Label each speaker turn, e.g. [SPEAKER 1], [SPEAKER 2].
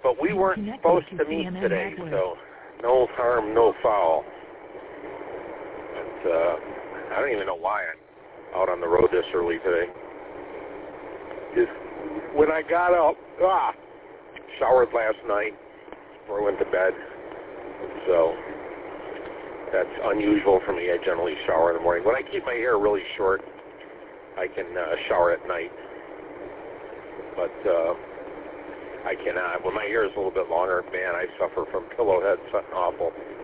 [SPEAKER 1] but we weren't supposed to meet today, so no harm, no foul. But I don't even know why I'm out on the road this early today. Just when I got up, showered last night before I went to bed, so that's unusual for me. I generally shower in the morning. When I keep my hair really short, I can shower at night, but I cannot. When my hair is a little bit longer, man, I suffer from pillow head. Something awful.